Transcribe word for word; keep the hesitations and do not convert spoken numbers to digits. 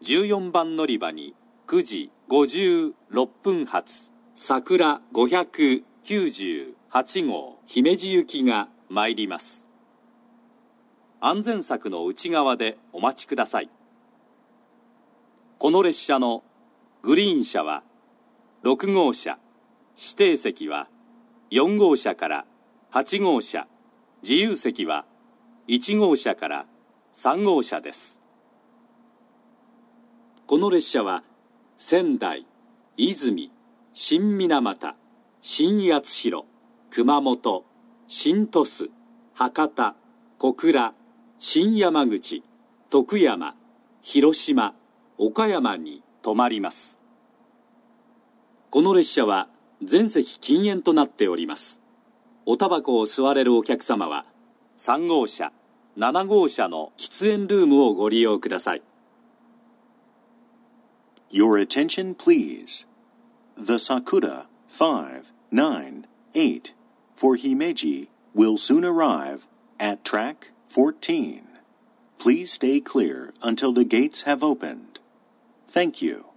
じゅうよんばん乗り場にくじごじゅうろっぷん発桜ごひゃくきゅうじゅうはち号姫路行きが参ります。安全柵の内側でお待ちください。この列車のグリーン車はろく号車、指定席はよん号車からはち号車、自由席はいち号車からさん号車です。この列車は仙台、出水、新水俣、新八代、熊本、新鳥栖、博多、小倉、新山口、徳山、広島、岡山に停まります。この列車は全席禁煙となっております。おタバコを吸われるお客様はさん号車、なな号車の喫煙ルームをご利用ください。 Your attention, please. The Sakura five nine eight for Himeji will soon arrive at track fourteen. Please stay clear until the gates have opened. Thank you.